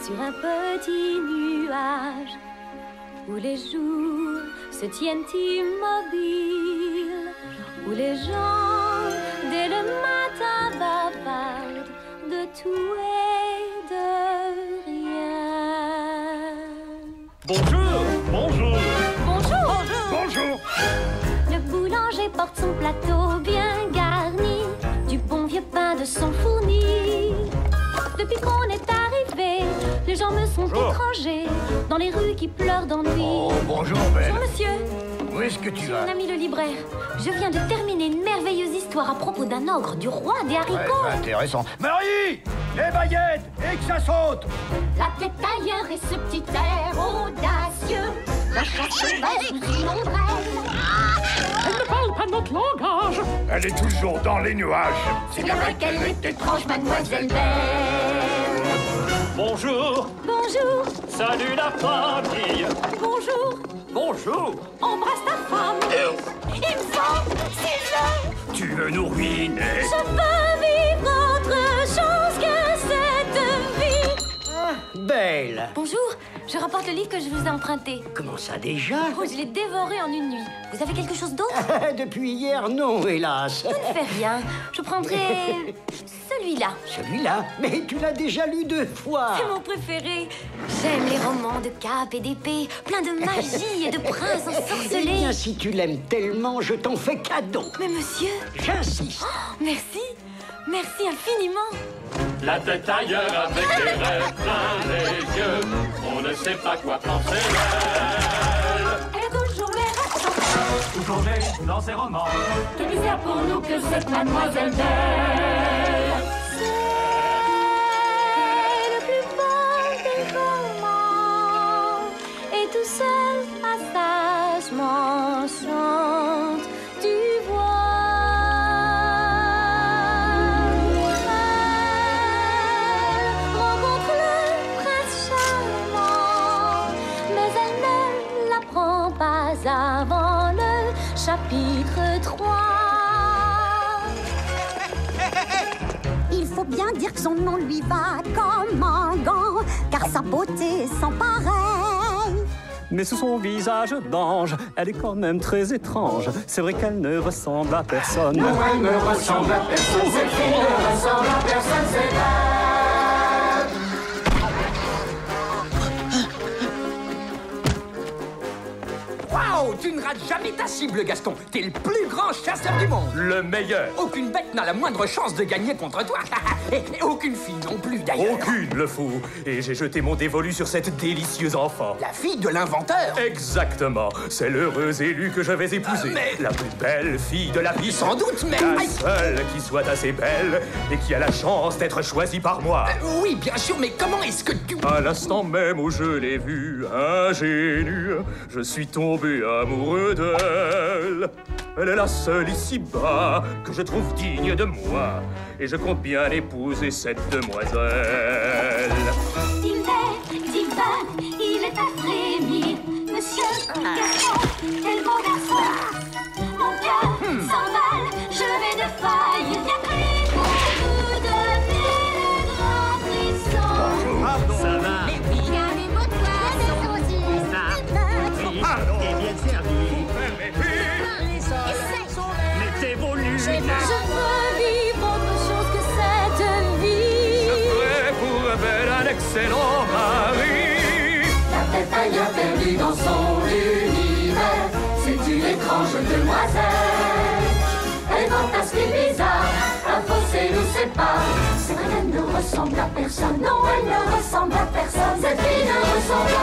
sur un petit nuage où les jours se tiennent immobiles, où les gens dès le matin bavardent de tout et de rien. Bonjour, bonjour. Bonjour. Bonjour. Bonjour. Le boulanger porte son plateau bien garni, du bon vieux pain de son fourni. Depuis qu'on est arrivé, les gens me sont étrangers dans les rues qui pleurent d'ennui. Oh, bonjour, belle. Bonjour, monsieur. Où est-ce que tu vas? Mon ami le libraire, je viens de terminer une merveilleuse histoire à propos d'un ogre, du roi des haricots. Ouais, c'est intéressant. Marie, les baguettes et que ça saute. La tête ailleurs et ce petit air audacieux, la chasse sauvage sous une ombrelle. Elle ne parle pas notre langage. Elle est toujours dans les nuages. C'est bien vrai qu'elle est étrange, mademoiselle Belle. Bonjour. Bonjour. Salut la famille. Bonjour. Bonjour. Embrasse ta femme. Il me semble, si Tu veux nous ruiner? je veux vivre autre chose que cette vie. Belle. Bonjour, je rapporte le livre que je vous ai emprunté. Comment ça déjà? Oh, je l'ai dévoré en une nuit. Vous avez quelque chose d'autre? Depuis hier, non, hélas. Ne fais rien. Je prendrai celui-là. Celui-là? Mais tu l'as déjà lu 2 fois. C'est mon préféré. J'aime les romans de capes et d'épées, plein de magie et de princes Eh ensorcelés. bien, si tu l'aimes tellement, je t'en fais cadeau. Mais monsieur, J'insiste. merci. Merci infiniment. La tête ailleurs avec des rêves plein les yeux. On ne sait pas quoi penser d'elle. Elle a toujours l'air absente. Toujours née dans ses romans. Quelle misère pour nous que cette mademoiselle Belle. C'est le plus beau des romans. Et tout seul, sagement chante, tu vois. Elle rencontre le prince charmant, mais elle ne l'apprend pas avant le chapitre 3. Il faut bien dire que son nom lui va comme un gant, car sa beauté est sans pareil. Mais sous son visage d'ange, elle est quand même très étrange. C'est vrai qu'elle ne ressemble à personne. Non, elle ne ressemble à personne, cette fille ne ressemble à personne, c'est vrai. Waouh, tu ne rates jamais ta cible, Gaston. T'es le plus grand chasseur du monde. Le meilleur. Aucune bête n'a la moindre chance de gagner contre toi. Et aucune fille non plus, d'ailleurs. Aucune, le fou. Et j'ai jeté mon dévolu sur cette délicieuse enfant. La fille de l'inventeur. Exactement. C'est l'heureuse élue que je vais épouser. Mais- La plus belle fille de la vie. Sans doute, mais... La Aïe. seule qui soit assez belle et qui a la chance d'être choisie par moi. Oui, bien sûr, mais comment est-ce que tu... À l'instant même où je l'ai vue, ingénue, je suis tombé amoureux d'elle. Elle est la seule ici-bas que je trouve digne de moi. Et je compte bien épouser cette demoiselle. Il est divin, il est à frémir. Monsieur Gaston, quel beau garçon. Mon cœur s'emballe, je vais de faille. Y'a plus pour vous donner le grand frisson. Ça va? T'es bien servi. Mais t'es voulu. Je veux vivre autre chose que cette vie. Prêt pour un bel, un excellent mari. La tête ailleurs perdue dans son univers, c'est une étrange demoiselle. Elle fantasque et bizarre, un fossé nous sépare. C'est vrai qu'elle ne ressemble à personne, non, elle ne ressemble à personne. Cette fille ne ressemble à